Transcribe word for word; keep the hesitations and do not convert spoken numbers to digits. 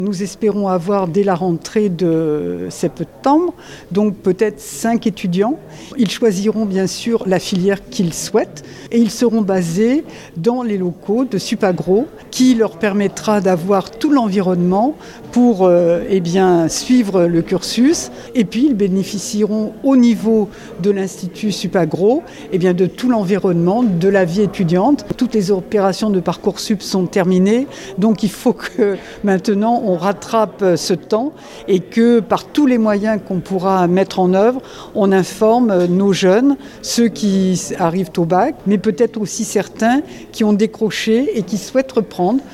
Nous espérons avoir dès la rentrée de septembre, donc peut-être cinq étudiants. Ils choisiront bien sûr la filière qu'ils souhaitent et ils seront basés dans les locaux de Supagro qui leur permettra d'avoir tout l'environnement pour euh, eh bien, suivre le cursus. Et puis ils bénéficieront au niveau de l'Institut Supagro eh bien, de tout l'environnement, de la vie étudiante. Toutes les opérations de Parcoursup sont terminées, donc il faut que maintenant on rattrape ce temps et que par tous les moyens qu'on pourra mettre en œuvre, on informe nos jeunes, ceux qui arrivent au bac, mais peut-être aussi certains qui ont décroché et qui souhaitent reprendre.